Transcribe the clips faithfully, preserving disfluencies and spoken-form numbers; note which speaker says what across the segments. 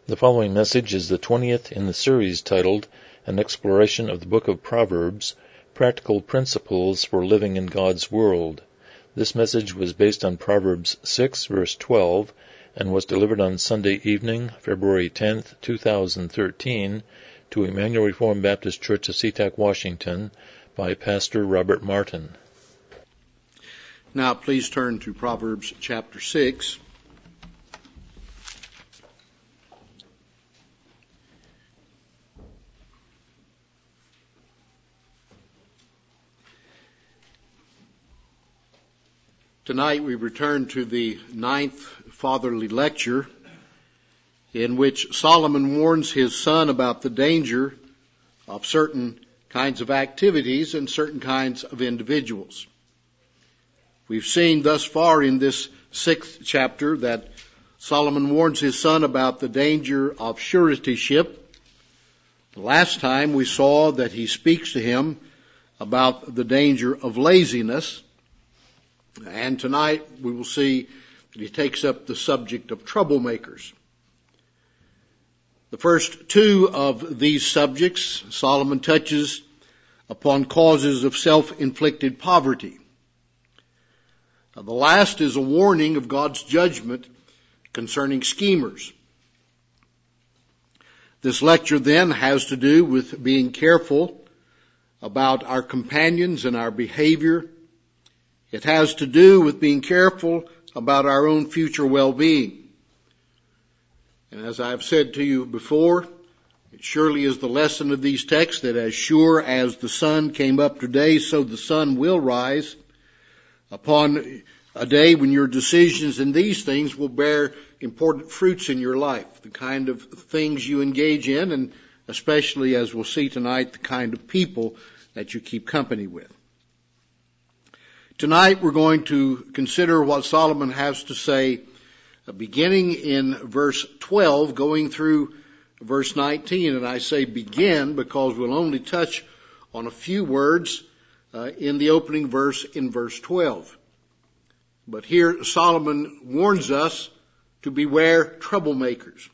Speaker 1: The following message is the twentieth in the series titled An Exploration of the Book of Proverbs, Practical Principles for Living in God's World. This message was based on Proverbs six, verse twelve, and was delivered on Sunday evening, February tenth, two thousand thirteen, to Emmanuel Reformed Baptist Church of SeaTac, Washington, by Pastor Robert Martin.
Speaker 2: Now please turn to Proverbs chapter six. Tonight we return to the ninth fatherly lecture in which Solomon warns his son about the danger of certain kinds of activities and certain kinds of individuals. We've seen thus far in this sixth chapter that Solomon warns his son about the danger of suretyship. The last time we saw that he speaks to him about the danger of laziness. And tonight we will see that he takes up the subject of troublemakers. The first two of these subjects, Solomon touches upon causes of self-inflicted poverty. Now, the last is a warning of God's judgment concerning schemers. This lecture then has to do with being careful about our companions and our behavior. It has to do with being careful about our own future well-being. And as I've said to you before, it surely is the lesson of these texts that as sure as the sun came up today, so the sun will rise upon a day when your decisions in these things will bear important fruits in your life, the kind of things you engage in, and especially, as we'll see tonight, the kind of people that you keep company with. Tonight we're going to consider what Solomon has to say, uh, beginning in verse twelve, going through verse nineteen. And I say begin because we'll only touch on a few words uh, in the opening verse in verse twelve. But here Solomon warns us to beware troublemakers.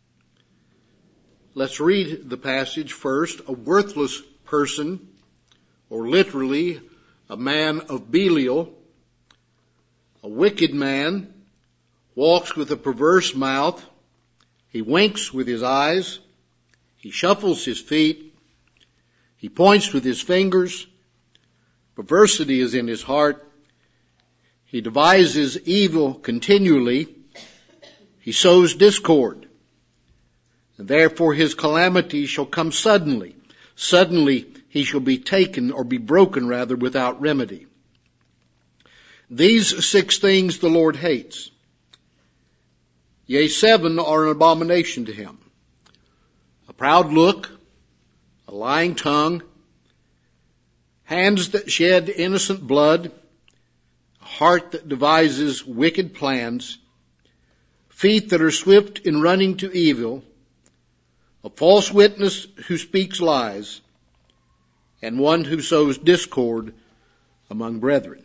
Speaker 2: Let's read the passage first. A worthless person, or literally a man of Belial, a wicked man, walks with a perverse mouth. He winks with his eyes. He shuffles his feet. He points with his fingers. Perversity is in his heart. He devises evil continually. He sows discord. And therefore his calamity shall come suddenly. Suddenly he shall be taken, or be broken rather, without remedy. These six things the Lord hates. Yea, seven are an abomination to him. A proud look, a lying tongue, hands that shed innocent blood, a heart that devises wicked plans, feet that are swift in running to evil, a false witness who speaks lies, and one who sows discord among brethren.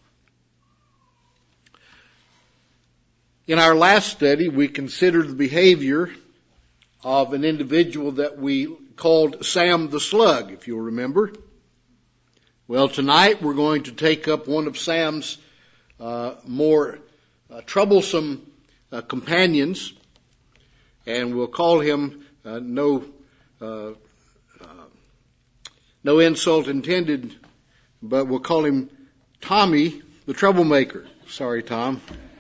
Speaker 2: In our last study, we considered the behavior of an individual that we called Sam the Slug, if you'll remember. Well, tonight we're going to take up one of Sam's uh, more uh, troublesome uh, companions, and we'll call him uh, no uh, No insult intended, but we'll call him Tommy the troublemaker. Sorry, Tom.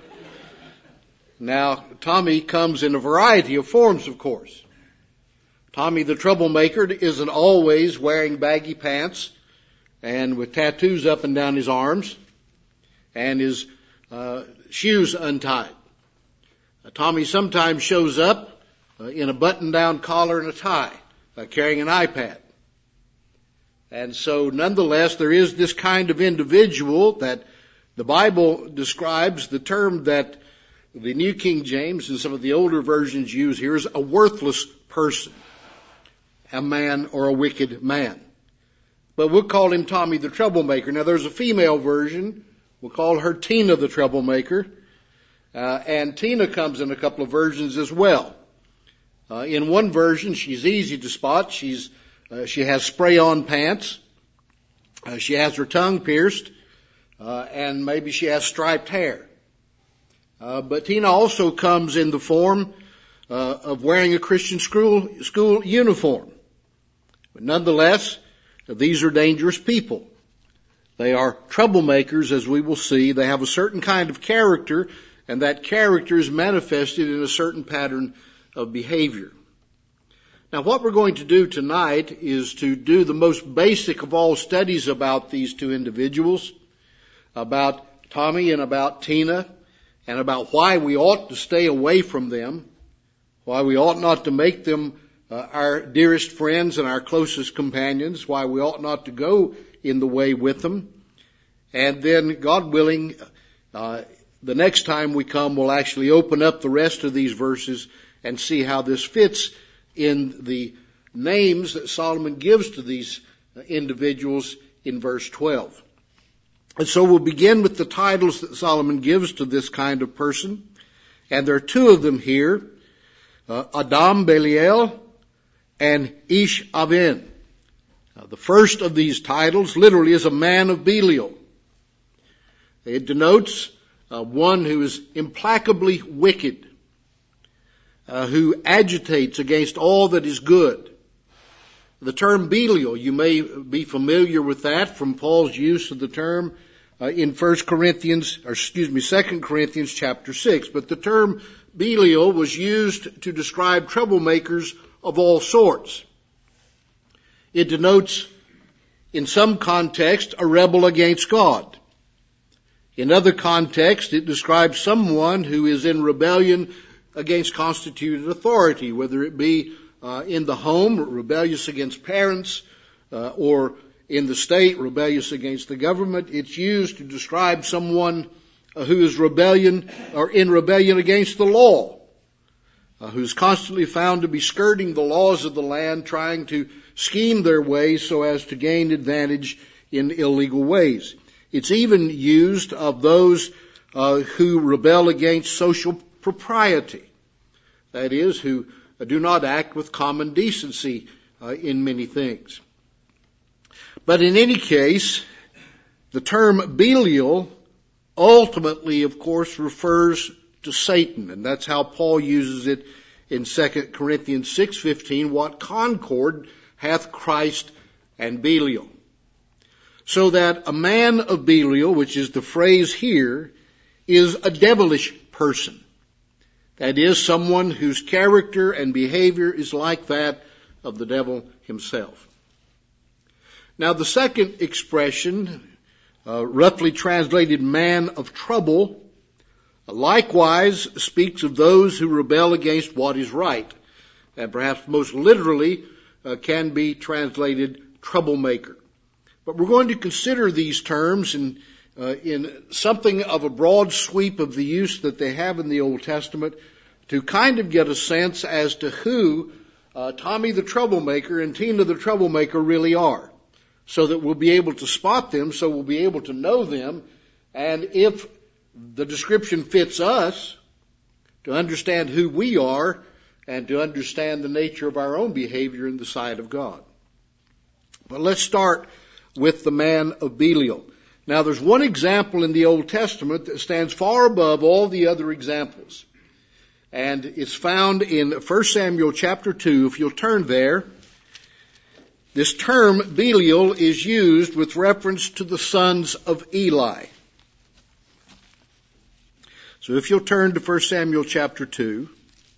Speaker 2: Now, Tommy comes in a variety of forms, of course. Tommy the troublemaker isn't always wearing baggy pants and with tattoos up and down his arms and his uh, shoes untied. Uh, Tommy sometimes shows up uh, in a button-down collar and a tie, uh, carrying an iPad. And so nonetheless, there is this kind of individual that the Bible describes. The term that the New King James and some of the older versions use here is a worthless person, a man or a wicked man. But we'll call him Tommy the troublemaker. Now there's a female version. We'll call her Tina the troublemaker. Uh, and Tina comes in a couple of versions as well. Uh, in one version, she's easy to spot. She's uh, she has spray-on pants. Uh, she has her tongue pierced, uh, and maybe she has striped hair. Uh, but Tina also comes in the form uh, of wearing a Christian school school uniform. But nonetheless, these are dangerous people. They are troublemakers, as we will see. They have a certain kind of character, and that character is manifested in a certain pattern of behavior. Now, what we're going to do tonight is to do the most basic of all studies about these two individuals, about Tommy and about Tina, and about why we ought to stay away from them, why we ought not to make them uh, our dearest friends and our closest companions, why we ought not to go in the way with them. And then, God willing, uh, the next time we come, we'll actually open up the rest of these verses and see how this fits in the names that Solomon gives to these individuals in verse twelve. And so we'll begin with the titles that Solomon gives to this kind of person. And there are two of them here, uh, Adam Belial and Ish Aven. Now, the first of these titles literally is a man of Belial. It denotes uh, one who is implacably wicked, uh, who agitates against all that is good. The term Belial, you may be familiar with that from Paul's use of the term uh, in First Corinthians, or excuse me, Second Corinthians chapter six. But the term Belial was used to describe troublemakers of all sorts. It denotes, in some context, a rebel against God. In other contexts, it describes someone who is in rebellion against constituted authority, whether it be uh, in the home, rebellious against parents, uh, or in the state, rebellious against the government. It's used to describe someone uh, who is rebellion or in rebellion against the law, uh, who's constantly found to be skirting the laws of the land, trying to scheme their ways so as to gain advantage in illegal ways. It's even used of those uh, who rebel against social propriety. That is, who do not act with common decency uh, in many things. But in any case, the term Belial ultimately, of course, refers to Satan, and that's how Paul uses it in Second Corinthians six fifteen, what concord hath Christ and Belial. So that a man of Belial, which is the phrase here, is a devilish person. That is, someone whose character and behavior is like that of the devil himself. Now, the second expression, uh, roughly translated man of trouble, likewise speaks of those who rebel against what is right, and perhaps most literally uh, can be translated troublemaker. But we're going to consider these terms in, uh, in something of a broad sweep of the use that they have in the Old Testament to kind of get a sense as to who uh, Tommy the troublemaker and Tina the troublemaker really are, so that we'll be able to spot them, so we'll be able to know them, and if the description fits us, to understand who we are and to understand the nature of our own behavior in the sight of God. But let's start with the man of Belial. Now, there's one example in the Old Testament that stands far above all the other examples. And it's found in First Samuel chapter two. If you'll turn there, this term Belial is used with reference to the sons of Eli. So if you'll turn to First Samuel chapter two.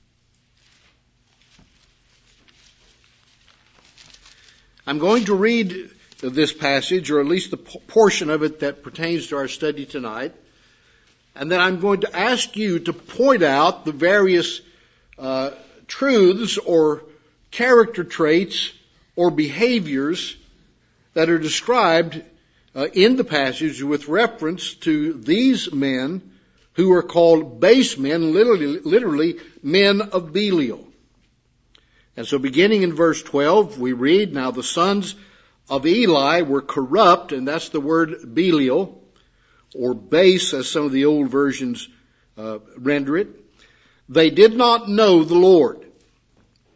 Speaker 2: I'm going to read this passage, or at least the portion of it that pertains to our study tonight. And then I'm going to ask you to point out the various uh, truths or character traits or behaviors that are described uh, in the passage with reference to these men who are called base men, literally, literally men of Belial. And so beginning in verse twelve, we read, "Now the sons of Eli were corrupt," and that's the word Belial, or base, as some of the old versions uh, render it. "They did not know the Lord,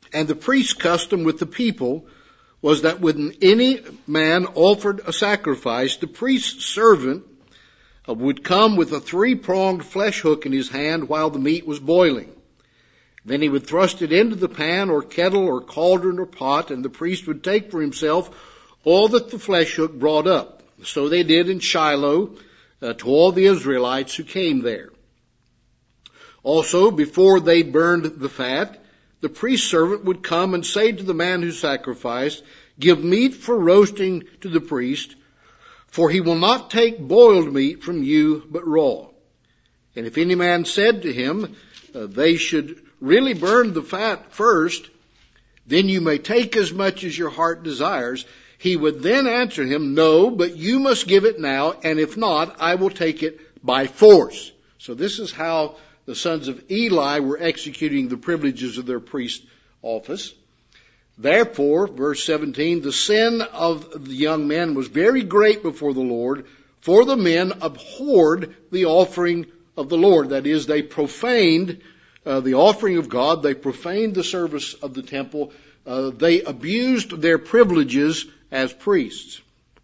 Speaker 2: And the priest's custom with the people was that when any man offered a sacrifice, the priest's servant would come with a three-pronged flesh hook in his hand while the meat was boiling. Then he would thrust it into the pan or kettle or cauldron or pot, and the priest would take for himself all that the flesh hook brought up. So they did in Shiloh uh, to all the Israelites who came there. Also, before they burned the fat, the priest's servant would come and say to the man who sacrificed, "Give meat for roasting to the priest, for he will not take boiled meat from you, but raw." And if any man said to him, uh, they should really burn the fat first, then you may take as much as your heart desires, he would then answer him, "No, but you must give it now, and if not, I will take it by force." So this is how the sons of Eli were executing the privileges of their priest office. Therefore, verse seventeen, the sin of the young men was very great before the Lord, for the men abhorred the offering of the Lord. That is, they profaned uh, the offering of God. They profaned the service of the temple. Uh, they abused their privileges as priests.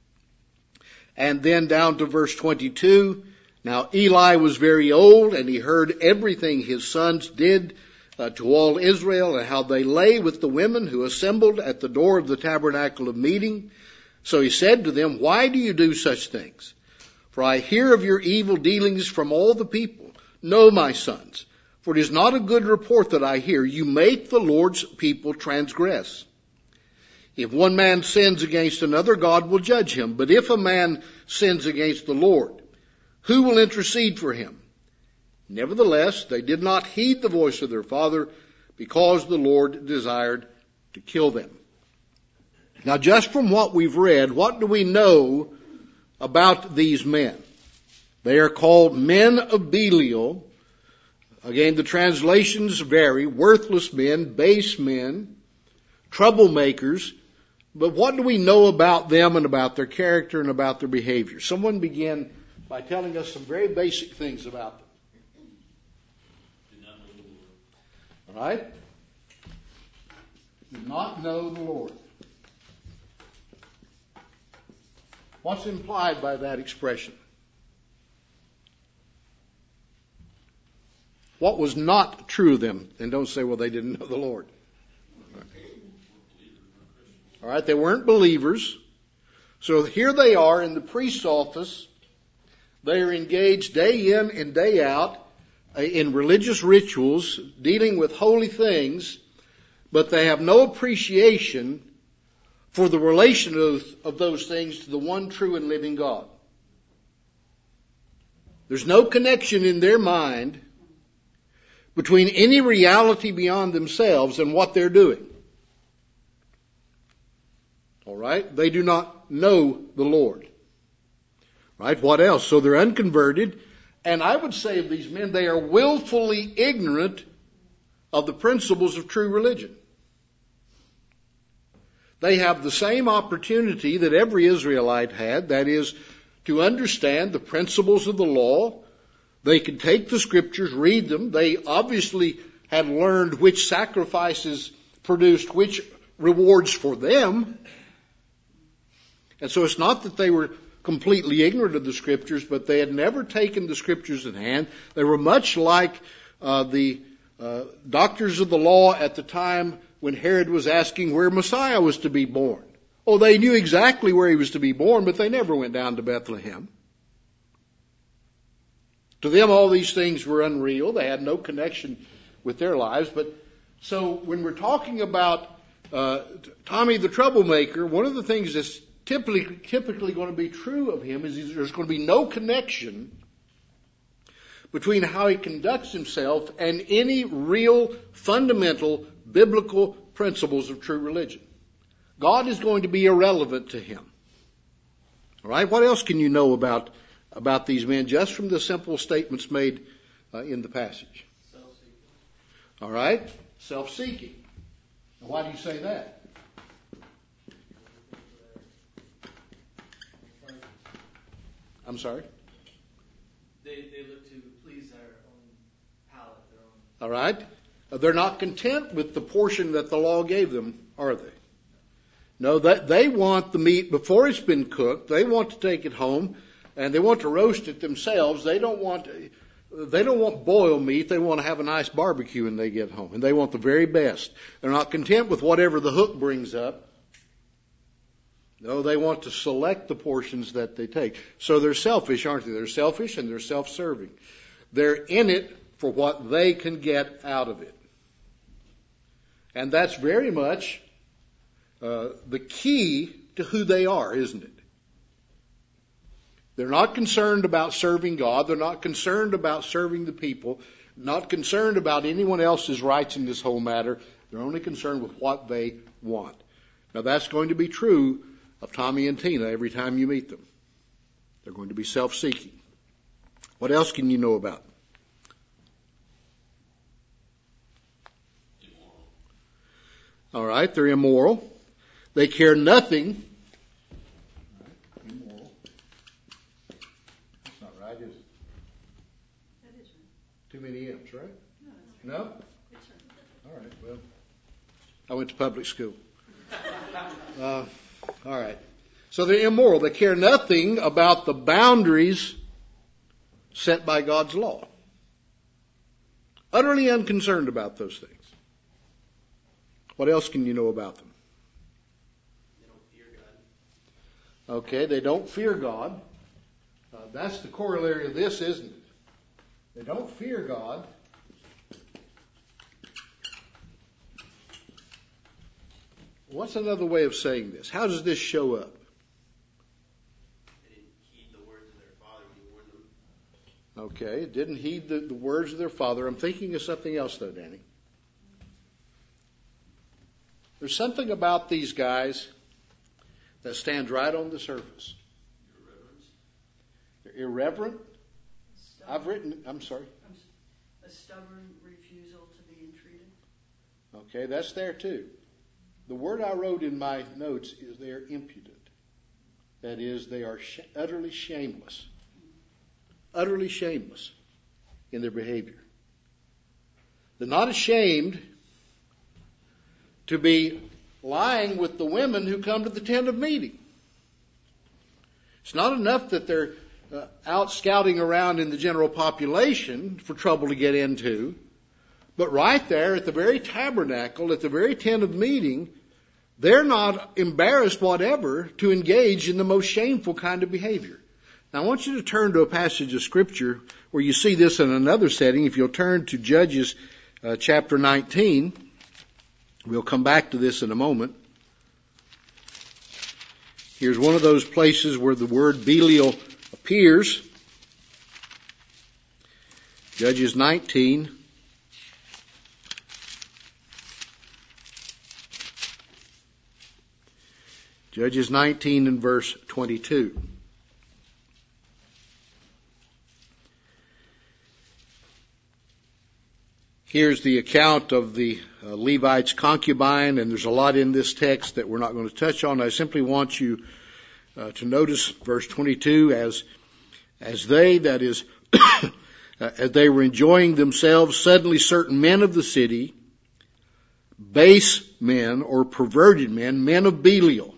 Speaker 2: And then down to verse twenty-two, now Eli was very old, and he heard everything his sons did uh, to all Israel, and how they lay with the women who assembled at the door of the tabernacle of meeting. So he said to them, "Why do you do such things? For I hear of your evil dealings from all the people. No, my sons, for it is not a good report that I hear. You make the Lord's people transgress. If one man sins against another, God will judge him. But if a man sins against the Lord, who will intercede for him?" Nevertheless, they did not heed the voice of their father, because the Lord desired to kill them. Now, just from what we've read, what do we know about these men? They are called men of Belial. Again, the translations vary. Worthless men, base men, troublemakers. But what do we know about them and about their character and about their behavior? Someone began by telling us some very basic things about them. All right? Do not know the Lord. What's implied by that expression? What was not true of them? And don't say, well, they didn't know the Lord. All right, they weren't believers. So here they are in the priest's office. They are engaged day in and day out in religious rituals, dealing with holy things, but they have no appreciation for the relation of, of those things to the one true and living God. There's no connection in their mind between any reality beyond themselves and what they're doing. All right? They do not know the Lord. Right? What else? So they're unconverted. And I would say of these men, they are willfully ignorant of the principles of true religion. They have the same opportunity that every Israelite had, that is, to understand the principles of the law. They could take the scriptures, read them. They obviously had learned which sacrifices produced which rewards for them. And so it's not that they were completely ignorant of the scriptures, but they had never taken the scriptures in hand. They were much like uh, the uh, doctors of the law at the time when Herod was asking where Messiah was to be born. Oh, they knew exactly where he was to be born, but they never went down to Bethlehem. To them, all these things were unreal. They had no connection with their lives. But so when we're talking about uh, Tommy the troublemaker, one of the things that's typically typically going to be true of him is there's going to be no connection between how he conducts himself and any real fundamental biblical principles of true religion. God is going to be irrelevant to him. All right? What else can you know about about these men just from the simple statements made uh, in the passage?
Speaker 3: Self-seeking.
Speaker 2: All right? Self-seeking. Now, why do you say that? I'm sorry?
Speaker 3: They they look to please their own palate, their own.
Speaker 2: All right? They're not content with the portion that the law gave them, are they? No, that they want the meat before it's been cooked. They want to take it home, and they want to roast it themselves. They don't want they don't want boiled meat. They want to have a nice barbecue when they get home, and they want the very best. They're not content with whatever the hook brings up. No, they want to select the portions that they take. So they're selfish, aren't they? They're selfish and they're self-serving. They're in it for what they can get out of it. And that's very much uh, the key to who they are, isn't it? They're not concerned about serving God. They're not concerned about serving the people. Not concerned about anyone else's rights in this whole matter. They're only concerned with what they want. Now that's going to be true of Tommy and Tina every time you meet them. They're going to be self-seeking. What else can you know about them? All right, they're immoral. They care nothing. Immoral. That's not right, is it?
Speaker 3: That is right.
Speaker 2: Too many M's, right?
Speaker 3: No?
Speaker 2: No?
Speaker 3: Yes, sir.
Speaker 2: All right, well, I went to public school. Uh, all right. So they're immoral. They care nothing about the boundaries set by God's law. Utterly unconcerned about those things. What else can you know about them?
Speaker 4: They don't fear God.
Speaker 2: Okay, they don't fear God. Uh, that's the corollary of this, isn't it? They don't fear God. What's another way of saying this? How does this show up?
Speaker 4: They didn't heed the words of their father when he warned them.
Speaker 2: Okay, didn't heed the, the words of their father. I'm thinking of something else, though, Danny. There's something about these guys that stands right on the surface.
Speaker 4: Irreverence.
Speaker 2: They're irreverent.
Speaker 3: Stubborn,
Speaker 2: I've written, I'm sorry.
Speaker 3: a stubborn refusal to be entreated.
Speaker 2: Okay, that's there too. The word I wrote in my notes is they are impudent. That is, they are sh- utterly shameless. Utterly shameless in their behavior. They're not ashamed to be lying with the women who come to the tent of meeting. It's not enough that they're uh, out scouting around in the general population for trouble to get into, but right there at the very tabernacle, at the very tent of meeting, they're not embarrassed whatever to engage in the most shameful kind of behavior. Now I want you to turn to a passage of Scripture where you see this in another setting. If you'll turn to Judges uh, chapter nineteen, we'll come back to this in a moment. Here's one of those places where the word Belial appears. Judges nineteen. Judges nineteen and verse twenty-two. Here's the account of the uh, Levite's concubine, and there's a lot in this text that we're not going to touch on. I simply want you uh, to notice verse twenty-two, as as they, that is, as they were enjoying themselves, suddenly certain men of the city, base men or perverted men, men of Belial,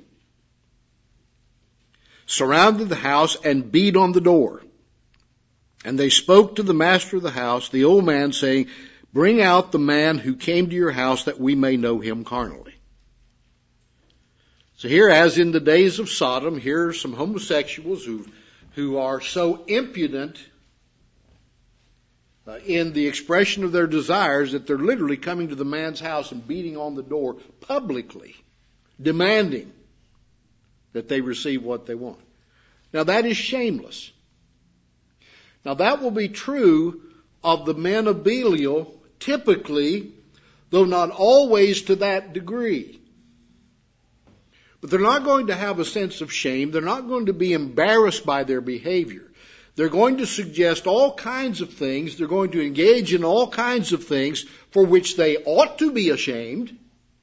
Speaker 2: surrounded the house and beat on the door. And they spoke to the master of the house, the old man, saying, "Bring out the man who came to your house that we may know him carnally." So here, as in the days of Sodom, here are some homosexuals who, who are so impudent uh, in the expression of their desires that they're literally coming to the man's house and beating on the door publicly, demanding that they receive what they want. Now that is shameless. Now that will be true of the men of Belial, typically, though not always to that degree. But they're not going to have a sense of shame. They're not going to be embarrassed by their behavior. They're going to suggest all kinds of things. They're going to engage in all kinds of things for which they ought to be ashamed,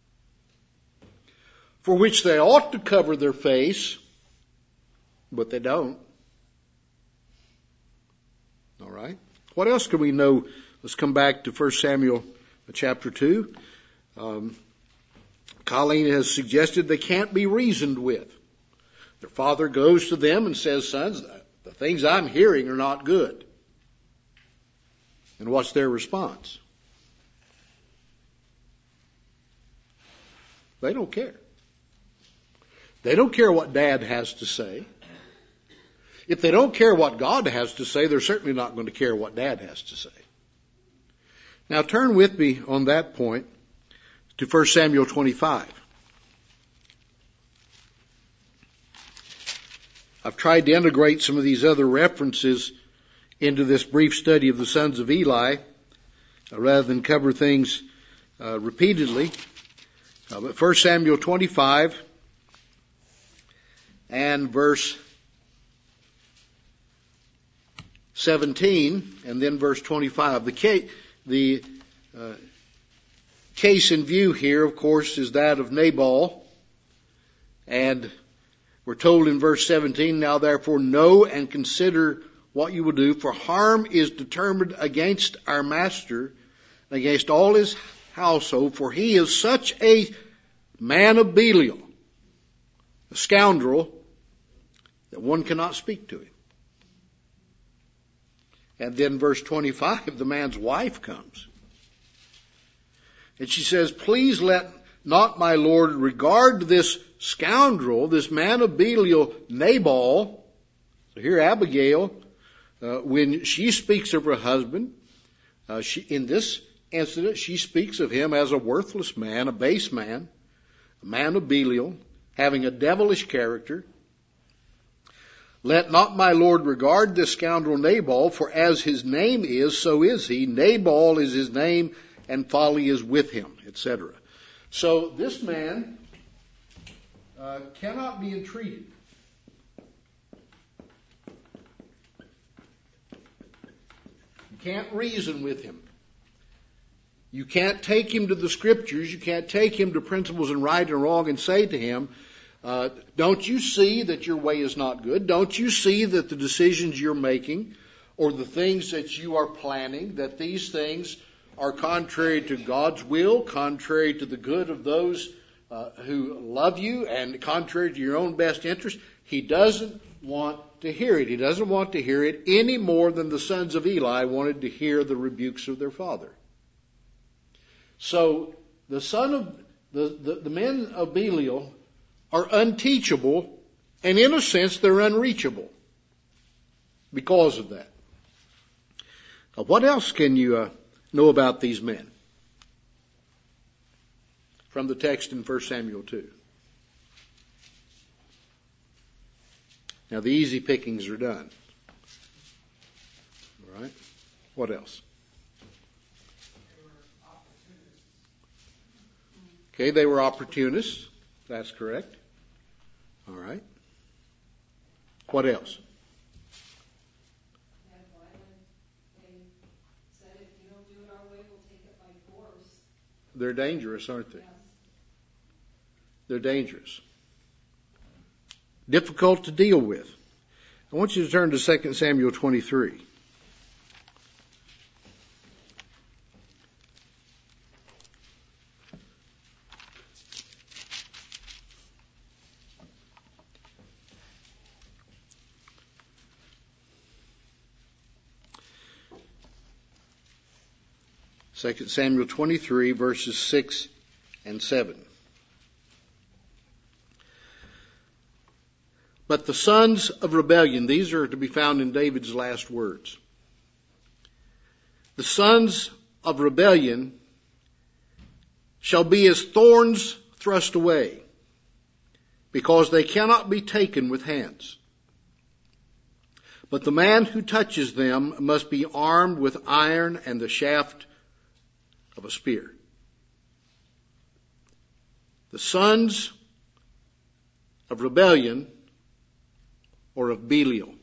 Speaker 2: for which they ought to cover their face, but they don't. All right? What else can we know? Let's come back to First Samuel chapter two. Um, Colleen has suggested they can't be reasoned with. Their father goes to them and says, sons, the things I'm hearing are not good. And what's their response? They don't care. They don't care what Dad has to say. If they don't care what God has to say, they're certainly not going to care what Dad has to say. Now turn with me on that point to First Samuel twenty-five. I've tried to integrate some of these other references into this brief study of the sons of Eli, uh, rather than cover things uh, repeatedly. Uh, but First Samuel twenty-five and verse seventeen, and then verse twenty-five. The case, the uh, case in view here, of course, is that of Nabal, and we're told in verse seventeen, now therefore know and consider what you will do, for harm is determined against our master, and against all his household, for he is such a man of Belial, a scoundrel, that one cannot speak to him. And then verse twenty-five, the man's wife comes. And she says, please let not my Lord regard this scoundrel, this man of Belial, Nabal. So here Abigail, uh, when she speaks of her husband, uh, she, in this incident, she speaks of him as a worthless man, a base man, a man of Belial, having a devilish character. Let not my Lord regard this scoundrel Nabal, for as his name is, so is he. Nabal is his name, and folly is with him, et cetera. So this man uh, cannot be entreated. You can't reason with him. You can't take him to the scriptures. You can't take him to principles in right and wrong and say to him, Uh, don't you see that your way is not good? Don't you see that the decisions you're making or the things that you are planning, that these things are contrary to God's will, contrary to the good of those uh, who love you, and contrary to your own best interest? He doesn't want to hear it. He doesn't want to hear it any more than the sons of Eli wanted to hear the rebukes of their father. So the son of the, the, the men of Belial are unteachable, and in a sense they're unreachable because of that. Now, what else can you uh, know about these men from the text in First Samuel two? Now the easy pickings are done. All right. What else? Okay, they were opportunists. That's correct. All right. What else? They're dangerous, aren't they? They're dangerous. Difficult to deal with. I want you to turn to Second Samuel twenty-three. Second Samuel twenty-three, verses six and seven. But the sons of rebellion, these are to be found in David's last words. The sons of rebellion shall be as thorns thrust away, because they cannot be taken with hands. But the man who touches them must be armed with iron and the shaft of a spear. The sons of rebellion or of Belial.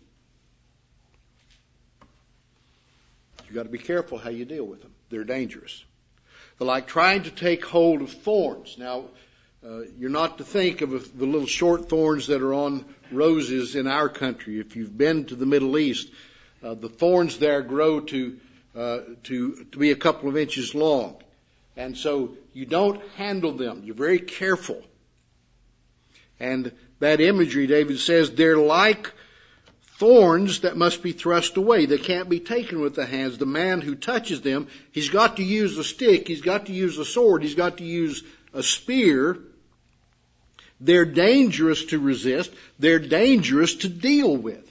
Speaker 2: You've got to be careful how you deal with them. They're dangerous. They're like trying to take hold of thorns. Now, uh, you're not to think of the little short thorns that are on roses in our country. If you've been to the Middle East, uh, the thorns there grow to Uh, to, to be a couple of inches long. And so you don't handle them. You're very careful. And that imagery, David says, they're like thorns that must be thrust away. They can't be taken with the hands. The man who touches them, he's got to use a stick, he's got to use a sword, he's got to use a spear. They're dangerous to resist. They're dangerous to deal with.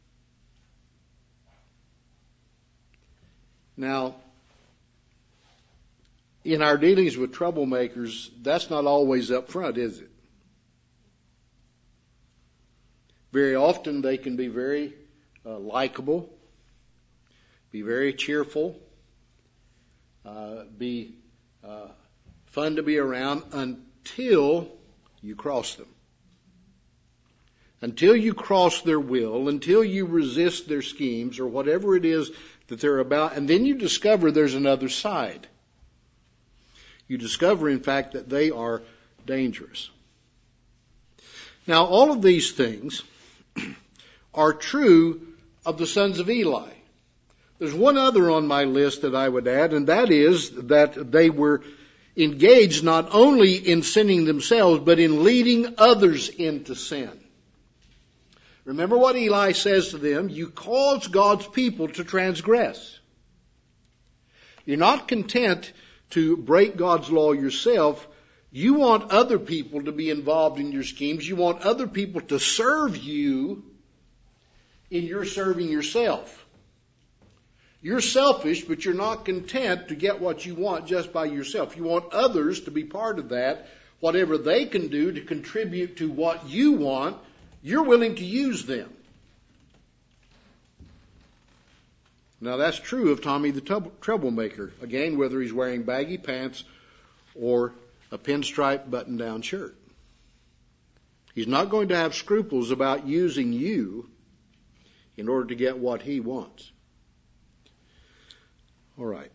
Speaker 2: Now, in our dealings with troublemakers, that's not always up front, is it? Very often they can be very uh, likable, be very cheerful, uh, be uh, fun to be around until you cross them. Until you cross their will, until you resist their schemes or whatever it is that they're about, and then you discover there's another side. You discover, in fact, that they are dangerous. Now, all of these things are true of the sons of Eli. There's one other on my list that I would add, and that is that they were engaged not only in sinning themselves, but in leading others into sin. Remember what Eli says to them, you cause God's people to transgress. You're not content to break God's law yourself. You want other people to be involved in your schemes. You want other people to serve you in your serving yourself. You're selfish, but you're not content to get what you want just by yourself. You want others to be part of that. Whatever they can do to contribute to what you want, you're willing to use them. Now that's true of Tommy the troublemaker. Again, whether he's wearing baggy pants or a pinstripe button-down shirt. He's not going to have scruples about using you in order to get what he wants. All right.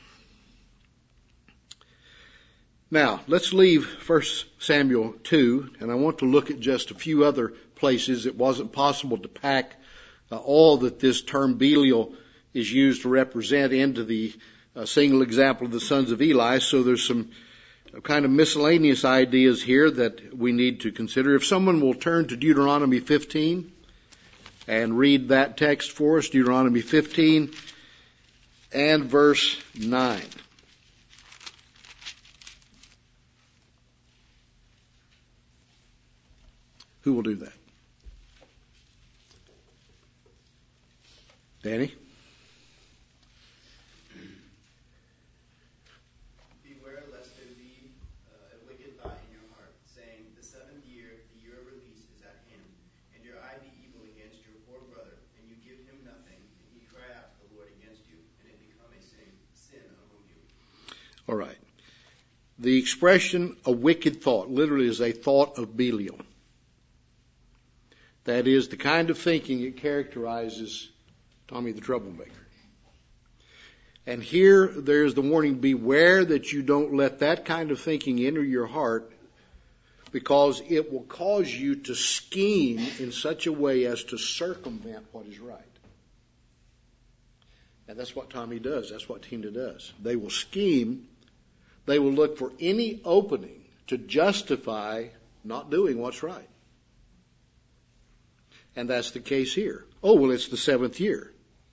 Speaker 2: Now, let's leave First Samuel two, and I want to look at just a few other places. It wasn't possible to pack uh, all that this term Belial is used to represent into the uh, single example of the sons of Eli, so there's some kind of miscellaneous ideas here that we need to consider. If someone will turn to Deuteronomy fifteen and read that text for us, Deuteronomy fifteen and verse nine. Who will do that? Danny?
Speaker 4: Beware lest there be uh, a wicked thought in your heart, saying, the seventh year, the year of release, is at hand, and your eye be evil against your poor brother, and you give him nothing, and he cry out to the Lord against you, and it become a sin, sin among you.
Speaker 2: All right. The expression, a wicked thought, literally is a thought of Belial. That is the kind of thinking that characterizes Tommy the troublemaker. And here there's the warning, beware that you don't let that kind of thinking enter your heart, because it will cause you to scheme in such a way as to circumvent what is right. And that's what Tommy does. That's what Tina does. They will scheme. They will look for any opening to justify not doing what's right. And that's the case here. Oh, well, it's the seventh year.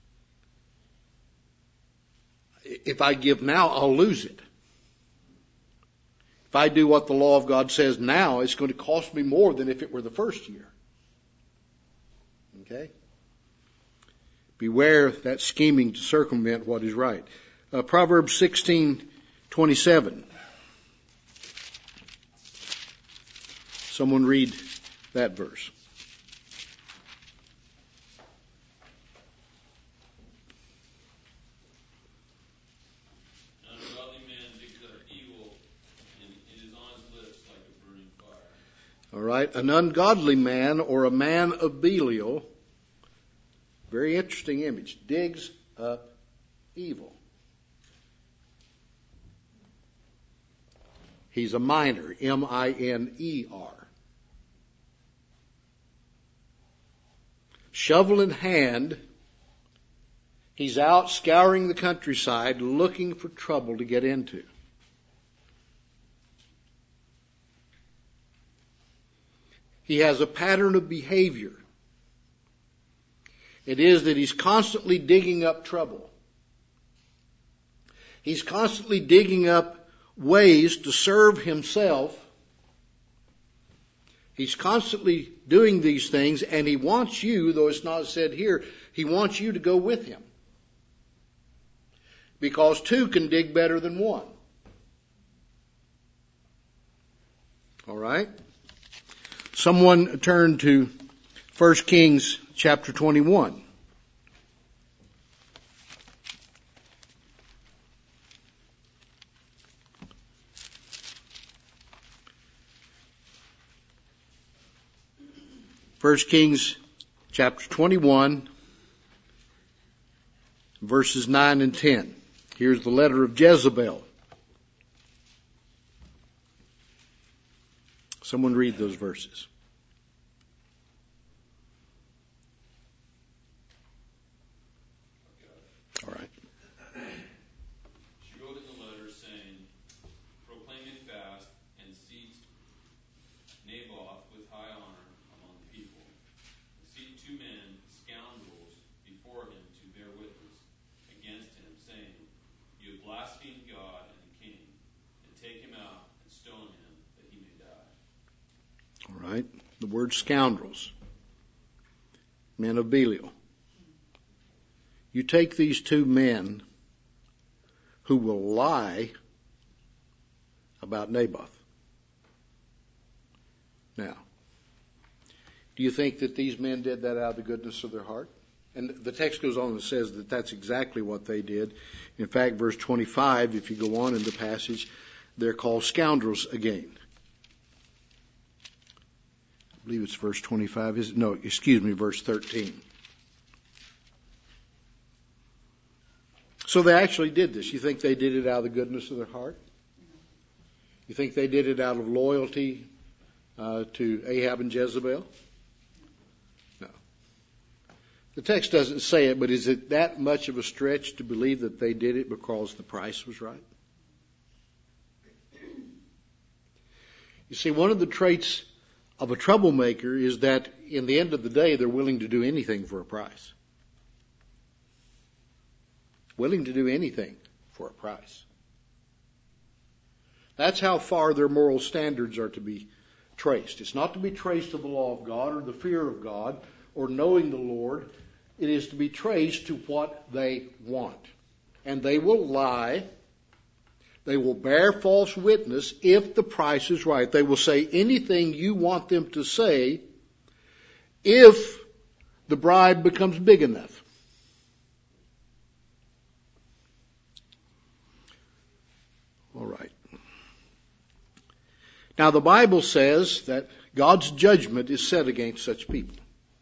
Speaker 2: If I give now, I'll lose it. If I do what the law of God says now, it's going to cost me more than if it were the first year. Okay? Beware that scheming to circumvent what is right. Uh, Proverbs sixteen twenty-seven. Someone read that verse. All right, an ungodly man or a man of Belial, very interesting image, digs up evil. He's a miner, M I N E R. Shovel in hand, he's out scouring the countryside looking for trouble to get into. He has a pattern of behavior. It is that he's constantly digging up trouble. He's constantly digging up ways to serve himself. He's constantly doing these things, and he wants you, though it's not said here, he wants you to go with him. Because two can dig better than one. All right? Someone turn to First Kings chapter twenty-one. First Kings chapter twenty-one, verses nine and ten. Here's the letter of Jezebel. Someone read those verses. All right.
Speaker 5: She wrote in the letter saying, proclaim a fast and seat Naboth with high honor among the people. Seat two men, scoundrels, before him to bear witness against him, saying, you have blasphemed God and the king, and take him out and stone him that he may die.
Speaker 2: All right. The word scoundrels. Men of Belial. You take these two men who will lie about Naboth. Now, do you think that these men did that out of the goodness of their heart? And the text goes on and says that that's exactly what they did. In fact, verse twenty-five, if you go on in the passage, they're called scoundrels again. I believe it's verse twenty-five. Is it? No, excuse me, verse thirteen. So they actually did this. You think they did it out of the goodness of their heart? You think they did it out of loyalty uh, to Ahab and Jezebel? No. The text doesn't say it, but is it that much of a stretch to believe that they did it because the price was right? You see, one of the traits of a troublemaker is that in the end of the day, they're willing to do anything for a price. Willing to do anything for a price. That's how far their moral standards are to be traced. It's not to be traced to the law of God or the fear of God or knowing the Lord. It is to be traced to what they want. And they will lie. They will bear false witness if the price is right. They will say anything you want them to say if the bribe becomes big enough. All right. Now the Bible says that God's judgment is set against such people.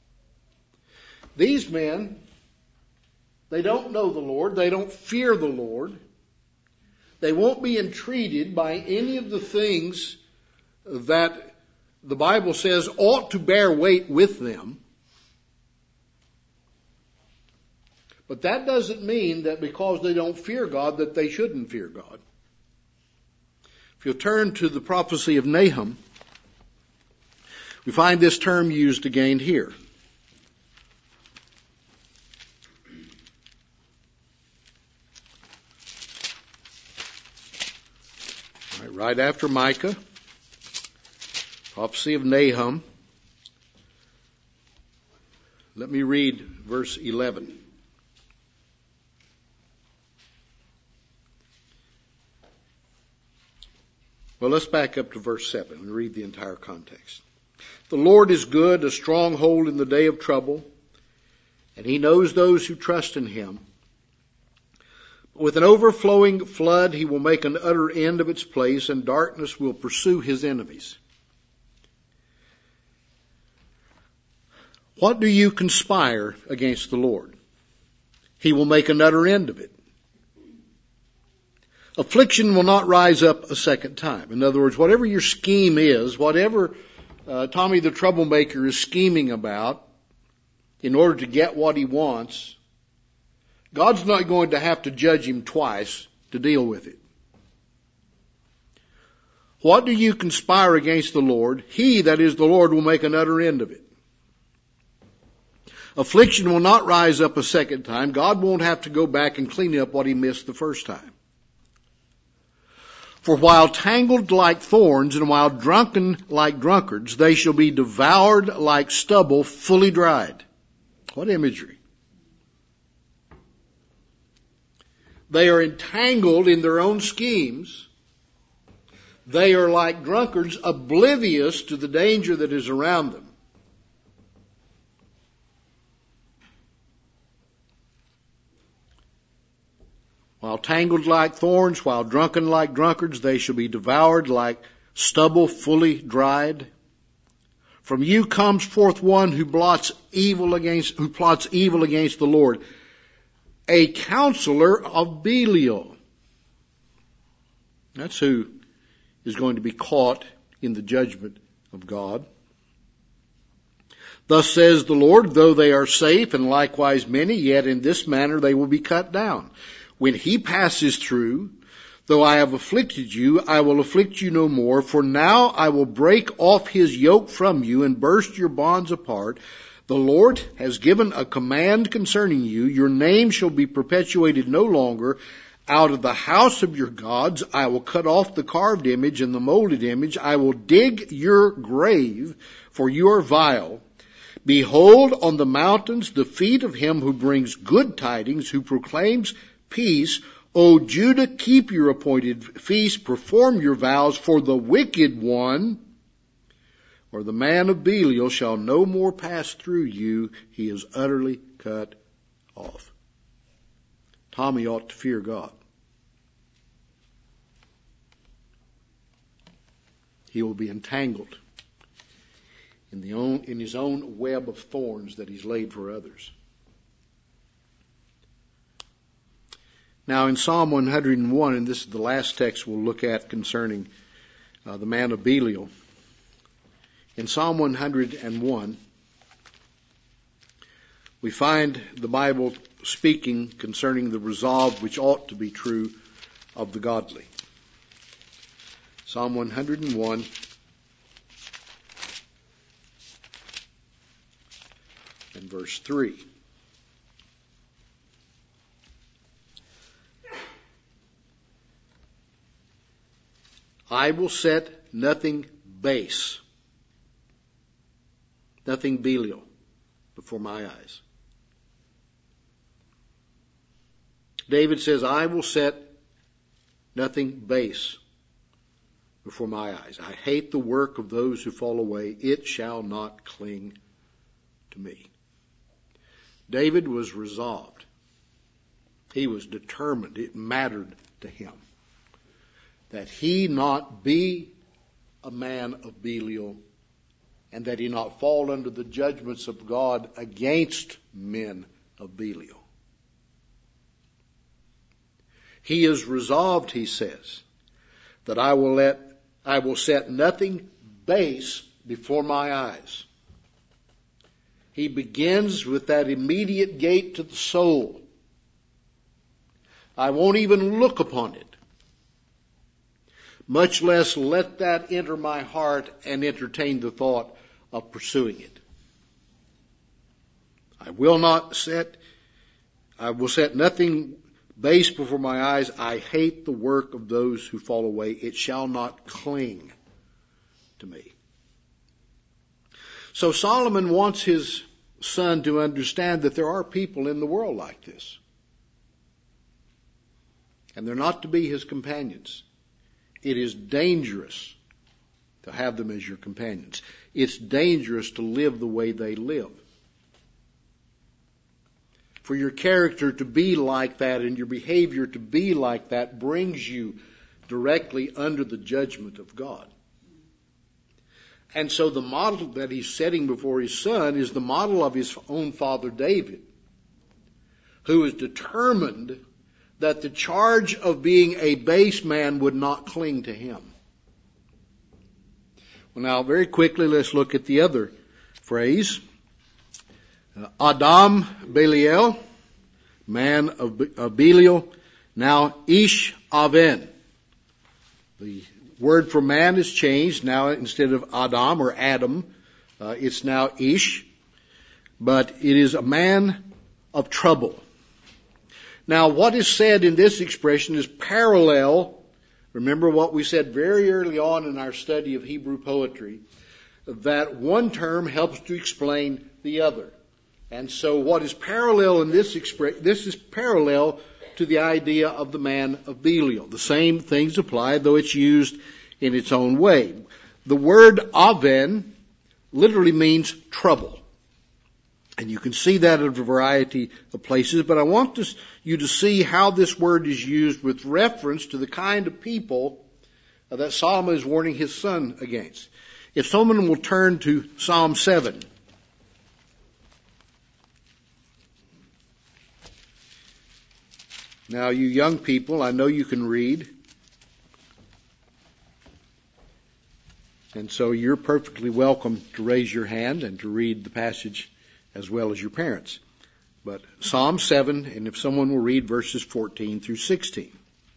Speaker 2: These men, they don't know the Lord. They don't fear the Lord. They won't be entreated by any of the things that the Bible says ought to bear weight with them. But that doesn't mean that because they don't fear God that they shouldn't fear God. If you'll turn to the prophecy of Nahum, we find this term used again here. All right, right after Micah, prophecy of Nahum. Let me read verse eleven. Well, let's back up to verse seven and read the entire context. The Lord is good, a stronghold in the day of trouble, and he knows those who trust in him. With an overflowing flood, he will make an utter end of its place, and darkness will pursue his enemies. What do you conspire against the Lord? He will make an utter end of it. Affliction will not rise up a second time. In other words, whatever your scheme is, whatever uh, Tommy the troublemaker is scheming about in order to get what he wants, God's not going to have to judge him twice to deal with it. What do you conspire against the Lord? He, that is the Lord, will make an utter end of it. Affliction will not rise up a second time. God won't have to go back and clean up what he missed the first time. For while tangled like thorns and while drunken like drunkards, they shall be devoured like stubble fully dried. What imagery? They are entangled in their own schemes. They are like drunkards, oblivious to the danger that is around them. While tangled like thorns, while drunken like drunkards, they shall be devoured like stubble fully dried. From you comes forth one who blots evil against, who plots evil against the Lord, a counselor of Belial. That's who is going to be caught in the judgment of God. Thus says the Lord, though they are safe and likewise many, yet in this manner they will be cut down. When he passes through, though I have afflicted you, I will afflict you no more, for now I will break off his yoke from you and burst your bonds apart. The Lord has given a command concerning you. Your name shall be perpetuated no longer. Out of the house of your gods I will cut off the carved image and the molded image. I will dig your grave, for you are vile. Behold, on the mountains the feet of him who brings good tidings, who proclaims peace. O Judah, keep your appointed feast, perform your vows, for the wicked one, or the man of Belial, shall no more pass through you. He is utterly cut off. Tommy ought to fear God. He will be entangled in the own, in his own web of thorns that he's laid for others. Now in Psalm one hundred and one, and this is the last text we'll look at concerning uh, the man of Belial. In Psalm one hundred and one, we find the Bible speaking concerning the resolve which ought to be true of the godly. Psalm one hundred and one, and verse three. I will set nothing base, nothing Belial, before my eyes. David says, I will set nothing base before my eyes. I hate the work of those who fall away. It shall not cling to me. David was resolved. He was determined. It mattered to him that he not be a man of Belial, and that he not fall under the judgments of God against men of Belial. He is resolved, he says, that I will let, I will set nothing base before my eyes. He begins with that immediate gate to the soul. I won't even look upon it, much less let that enter my heart and entertain the thought of pursuing it. I will not set, I will set nothing base before my eyes. I hate the work of those who fall away. It shall not cling to me. So Solomon wants his son to understand that there are people in the world like this. And they're not to be his companions. It is dangerous to have them as your companions. It's dangerous to live the way they live. For your character to be like that and your behavior to be like that brings you directly under the judgment of God. And so the model that he's setting before his son is the model of his own father David, who is determined that the charge of being a base man would not cling to him. Well, now, very quickly, let's look at the other phrase. Uh, Adam Belial, man of, of Belial. Now, Ish Aven. The word for man is changed. Now instead of Adam or Adam, uh, it's now Ish. But it is a man of trouble. Now what is said in this expression is parallel. Remember what we said very early on in our study of Hebrew poetry, that one term helps to explain the other. And so what is parallel in this expression, this is parallel to the idea of the man of Belial. The same things apply, though it's used in its own way. The word aven literally means trouble. And you can see that in a variety of places, but I want this, you to see how this word is used with reference to the kind of people uh, that Solomon is warning his son against. If someone will turn to Psalm seven. Now, you young people, I know you can read. And so you're perfectly welcome to raise your hand and to read the passage as well as your parents. But Psalm seven, and if someone will read verses fourteen through sixteen.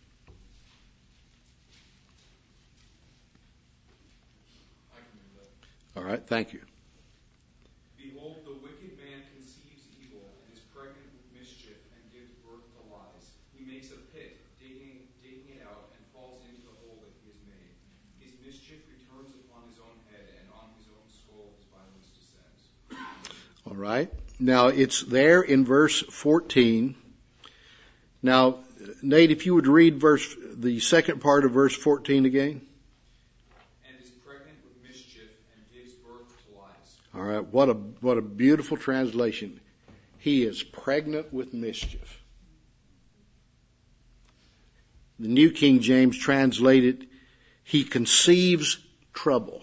Speaker 6: I can read that.
Speaker 2: All right, thank you.
Speaker 6: Behold, the wicked man conceives evil and is pregnant with mischief and gives birth to lies. He makes a pit, digging, digging it out, and falls into the hole that he has made. His mischief returns upon his own head, and on his own skull his violence descends.
Speaker 2: All right. Now, it's there in verse fourteen. Now, Nate, if you would read verse, the second part of verse fourteen again.
Speaker 6: And is pregnant with mischief and gives birth to lies.
Speaker 2: All right. What a, what a beautiful translation. He is pregnant with mischief. The New King James translated, he conceives trouble.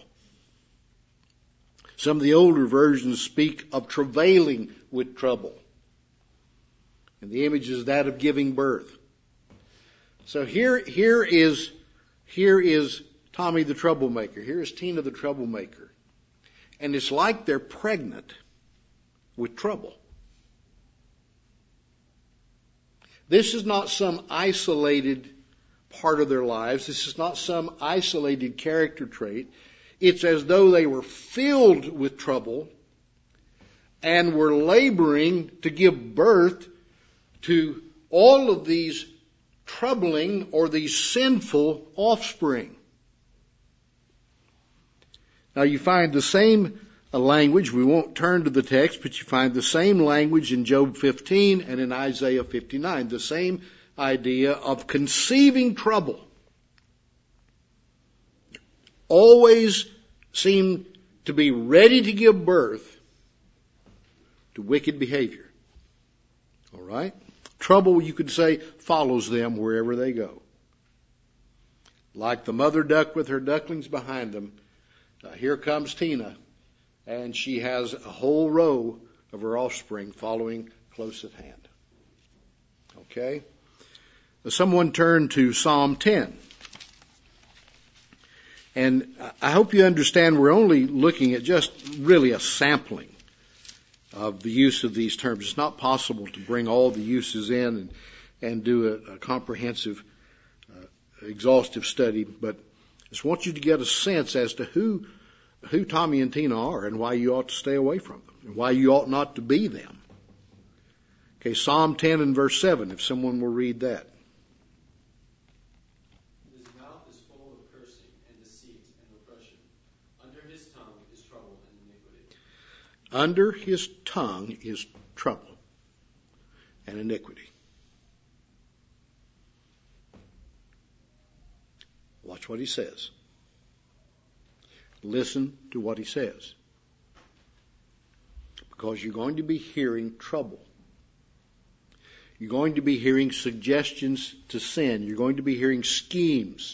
Speaker 2: Some of the older versions speak of travailing with trouble. And the image is that of giving birth. So here, here is, here is Tommy the troublemaker. Here is Tina the troublemaker. And it's like they're pregnant with trouble. This is not some isolated part of their lives. This is not some isolated character trait. It's as though they were filled with trouble and were laboring to give birth to all of these troubling or these sinful offspring. Now you find the same language, we won't turn to the text, but you find the same language in Job fifteen and in Isaiah fifty-nine, the same idea of conceiving trouble. Always seem to be ready to give birth to wicked behavior. All right? Trouble, you could say, follows them wherever they go. Like the mother duck with her ducklings behind them, uh, here comes Tina, and she has a whole row of her offspring following close at hand. Okay? Someone turn to Psalm ten. And I hope you understand we're only looking at just really a sampling of the use of these terms. It's not possible to bring all the uses in and, and do a, a comprehensive, uh, exhaustive study, but I just want you to get a sense as to who, who Tommy and Tina are and why you ought to stay away from them and why you ought not to be them. Okay, Psalm ten and verse seven, if someone will read that. Under his tongue is trouble and iniquity. Watch what he says. Listen to what he says. Because you're going to be hearing trouble. You're going to be hearing suggestions to sin. You're going to be hearing schemes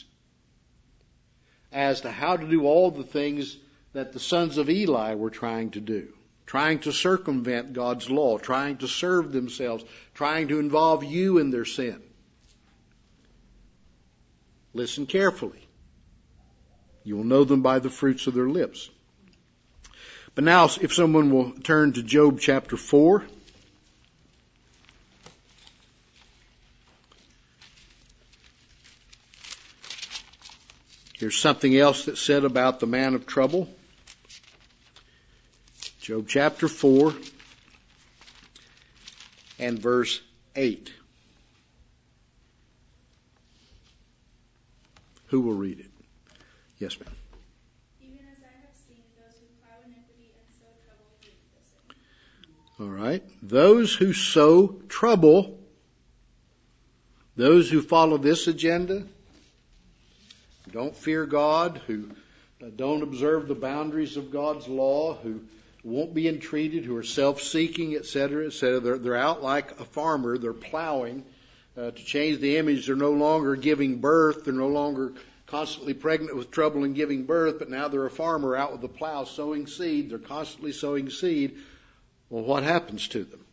Speaker 2: as to how to do all the things that the sons of Eli were trying to do. Trying to circumvent God's law, trying to serve themselves, trying to involve you in their sin. Listen carefully. You will know them by the fruits of their lips. But now, if someone will turn to Job chapter four. Here's something else that's said about the man of trouble. Job chapter four and verse eight. Who will read it? Yes, ma'am.
Speaker 7: Even as I have seen those who plow iniquity and sow trouble reap the same.
Speaker 2: All right. Those who sow trouble, those who follow this agenda, who don't fear God, who don't observe the boundaries of God's law, who won't be entreated, who are self-seeking, et cetera, et cetera. They're, they're out like a farmer. They're plowing. Uh, to change the image, they're no longer giving birth. They're no longer constantly pregnant with trouble and giving birth, but now they're a farmer out with the plow sowing seed. They're constantly sowing seed. Well, what happens to them?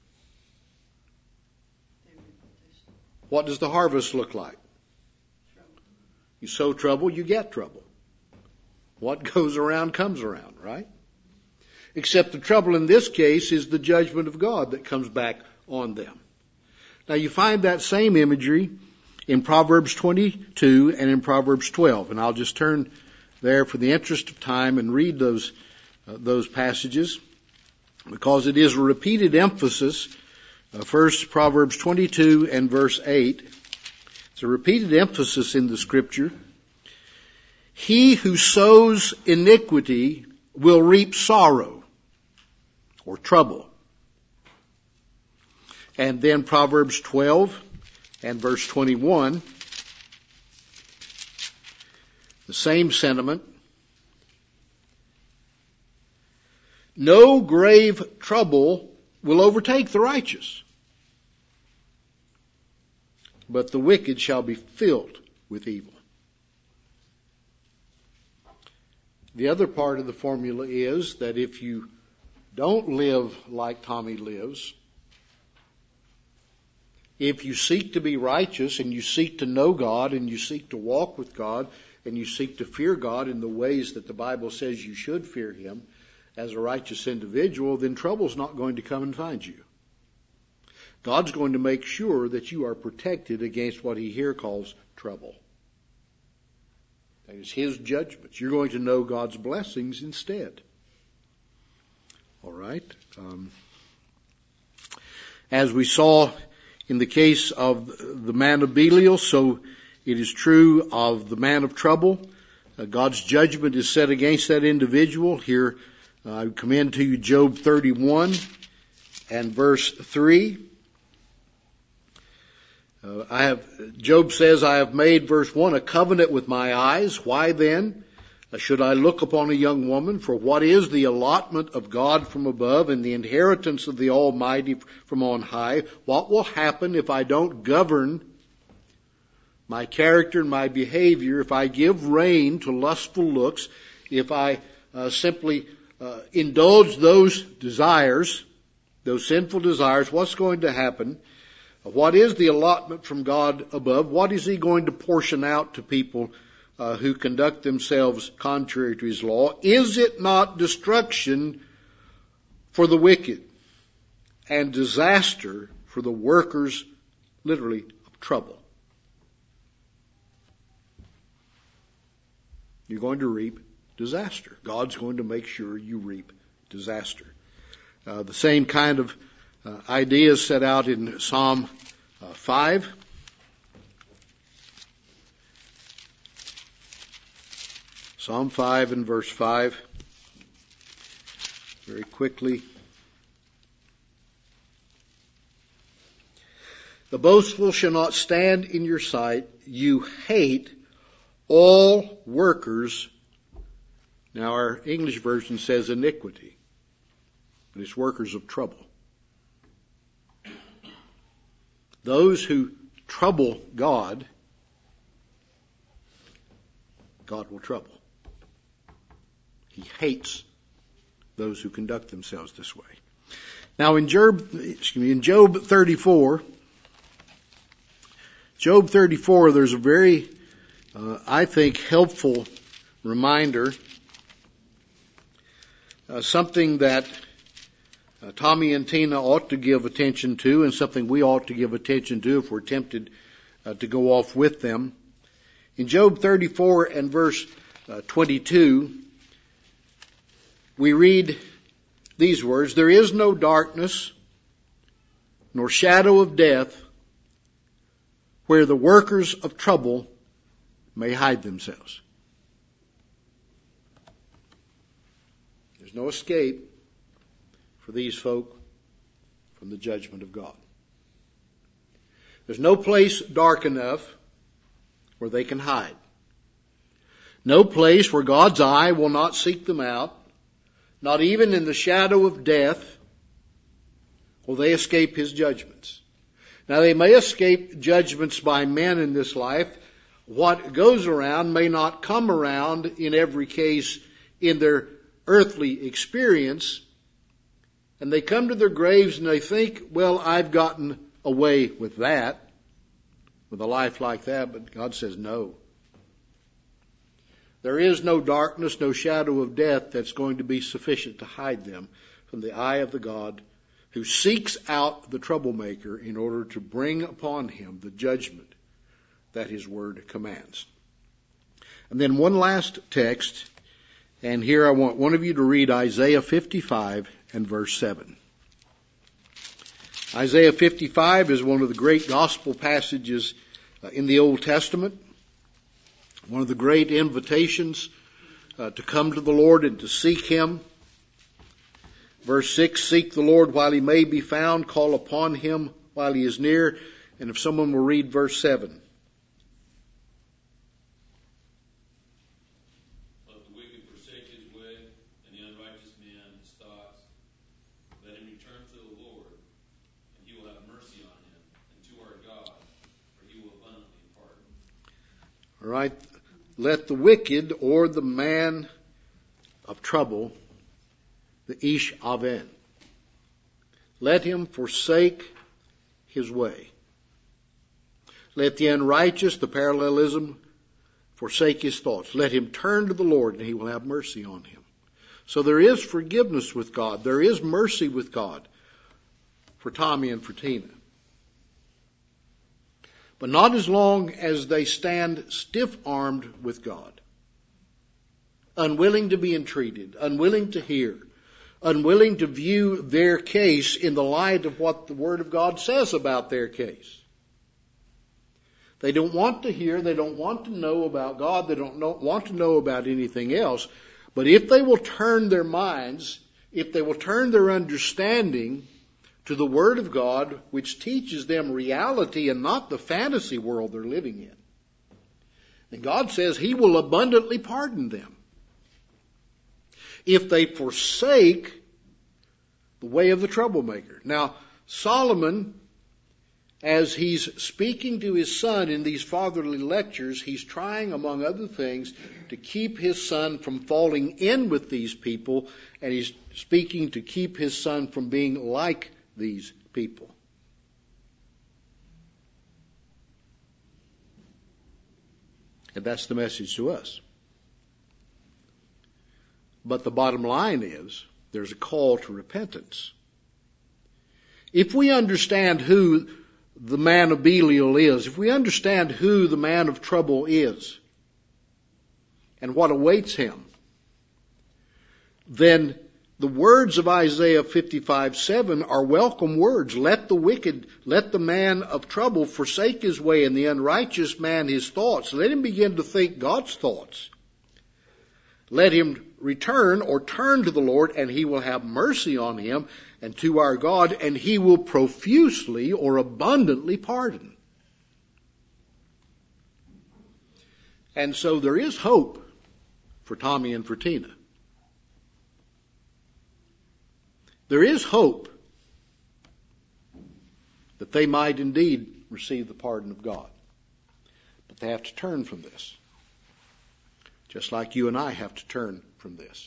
Speaker 2: What does the harvest look like? You sow trouble, you get trouble. What goes around comes around, right? Except the trouble in this case is the judgment of God that comes back on them. Now you find that same imagery in Proverbs twenty-two and in Proverbs twelve. And I'll just turn there for the interest of time and read those uh, those passages, because it is a repeated emphasis. Uh, first, Proverbs twenty-two and verse eight. It's a repeated emphasis in the Scripture. He who sows iniquity will reap sorrow or trouble. And then Proverbs twelve and verse twenty-one, the same sentiment. No grave trouble will overtake the righteous, but the wicked shall be filled with evil. The other part of the formula is that if you don't live like Tommy lives, if you seek to be righteous and you seek to know God and you seek to walk with God and you seek to fear God in the ways that the Bible says you should fear Him as a righteous individual, then trouble's not going to come and find you. God's going to make sure that you are protected against what He here calls trouble. That is His judgments. You're going to know God's blessings instead. All right. Um, as we saw in the case of the man of Belial, so it is true of the man of trouble. Uh, God's judgment is set against that individual. Here, uh, I commend to you Job thirty-one and verse three. Uh, I have, Job says, I have made, verse one, a covenant with my eyes. Why then should I look upon a young woman? For what is the allotment of God from above and the inheritance of the Almighty from on high? What will happen if I don't govern my character and my behavior, if I give rein to lustful looks, if I uh, simply uh, indulge those desires, those sinful desires? What's going to happen? What is the allotment from God above? What is He going to portion out to people Uh, who conduct themselves contrary to His law? Is it not destruction for the wicked and disaster for the workers, literally, of trouble? You're going to reap disaster. God's going to make sure you reap disaster. Uh, the same kind of uh, idea is set out in Psalm uh, five. Psalm five and verse five, very quickly. The boastful shall not stand in your sight. You hate all workers. Now our English version says iniquity, but it's workers of trouble. Those who trouble God, God will trouble. He hates those who conduct themselves this way. Now in Job, excuse me, in Job thirty-four, Job thirty-four, there's a very, uh, I think, helpful reminder, uh, something that uh, Tommy and Tina ought to give attention to, and something we ought to give attention to if we're tempted uh, to go off with them. In Job thirty-four and verse uh, twenty-two, we read these words, "There is no darkness, nor shadow of death, where the workers of trouble may hide themselves." There's no escape for these folk from the judgment of God. There's no place dark enough where they can hide. No place where God's eye will not seek them out. Not even in the shadow of death will they escape His judgments. Now they may escape judgments by men in this life. What goes around may not come around in every case in their earthly experience. And they come to their graves and they think, well, I've gotten away with that, with a life like that, but God says no. There is no darkness, no shadow of death that's going to be sufficient to hide them from the eye of the God who seeks out the troublemaker in order to bring upon him the judgment that His Word commands. And then one last text, and here I want one of you to read Isaiah fifty-five and verse seven. Isaiah fifty-five is one of the great gospel passages uh, in the Old Testament. One of the great invitations uh, to come to the Lord and to seek Him. Verse six, "Seek the Lord while He may be found, call upon Him while He is near." And if someone will read verse seven.
Speaker 5: "Let the wicked forsake his way, and the unrighteous man his thoughts. Let him return to the Lord, and He will have mercy on him, and to our God, for He will abundantly pardon."
Speaker 2: All right. Let the wicked, or the man of trouble, the Ish Aven, let him forsake his way. Let the unrighteous, the parallelism, forsake his thoughts. Let him turn to the Lord, and He will have mercy on him. So there is forgiveness with God. There is mercy with God for Tommy and for Tina. But not as long as they stand stiff-armed with God, unwilling to be entreated, unwilling to hear, unwilling to view their case in the light of what the Word of God says about their case. They don't want to hear, they don't want to know about God, they don't know, want to know about anything else. But if they will turn their minds, if they will turn their understanding to the Word of God, which teaches them reality and not the fantasy world they're living in, and God says He will abundantly pardon them. If they forsake the way of the troublemaker. Now, Solomon, as he's speaking to his son in these fatherly lectures, he's trying, among other things, to keep his son from falling in with these people, and he's speaking to keep his son from being like these people. And that's the message to us. But the bottom line is, there's a call to repentance. If we understand who the man of Belial is, if we understand who the man of trouble is, and what awaits him, then the words of Isaiah fifty-five seven are welcome words. Let the wicked, let the man of trouble forsake his way, and the unrighteous man his thoughts. Let him begin to think God's thoughts. Let him return or turn to the Lord, and He will have mercy on him, and to our God, and He will profusely or abundantly pardon. And so there is hope for Tommy and for Tina. There is hope that they might indeed receive the pardon of God. But they have to turn from this. Just like you and I have to turn from this.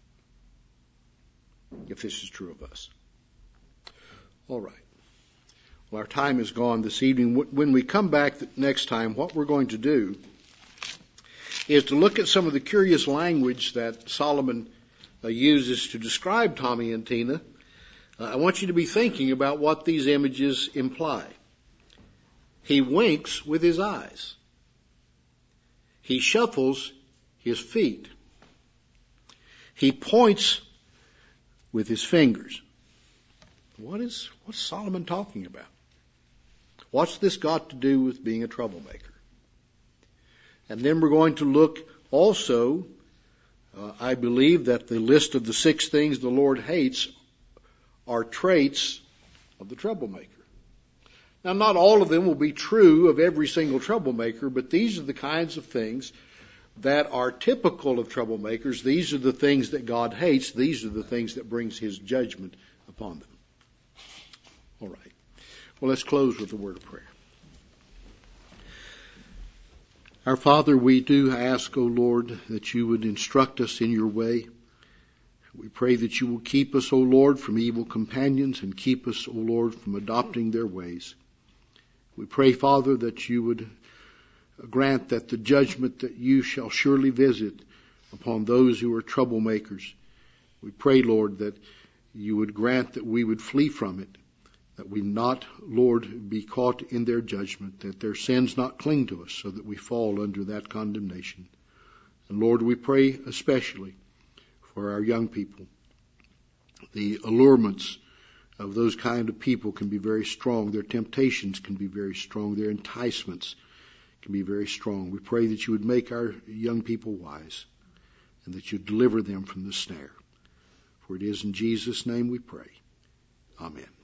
Speaker 2: If this is true of us. All right. Well, our time is gone this evening. When we come back next time, what we're going to do is to look at some of the curious language that Solomon uh, uses to describe Tommy and Tina. Uh, I want you to be thinking about what these images imply. He winks with his eyes. He shuffles his feet. He points with his fingers. What is, what's Solomon talking about? What's this got to do with being a troublemaker? And then we're going to look also, uh, I believe that the list of the six things the Lord hates are traits of the troublemaker. Now, not all of them will be true of every single troublemaker, but these are the kinds of things that are typical of troublemakers. These are the things that God hates. These are the things that brings his judgment upon them. All right. Well, let's close with a word of prayer. Our Father, we do ask, O Lord, that you would instruct us in your way. We pray that you will keep us, O Lord, from evil companions and keep us, O Lord, from adopting their ways. We pray, Father, that you would grant that the judgment that you shall surely visit upon those who are troublemakers. We pray, Lord, that you would grant that we would flee from it, that we not, Lord, be caught in their judgment, that their sins not cling to us so that we fall under that condemnation. And Lord, we pray especially for our young people. The allurements of those kind of people can be very strong. Their temptations can be very strong. Their enticements can be very strong. We pray that you would make our young people wise and that you deliver them from the snare. For it is in Jesus' name we pray. Amen.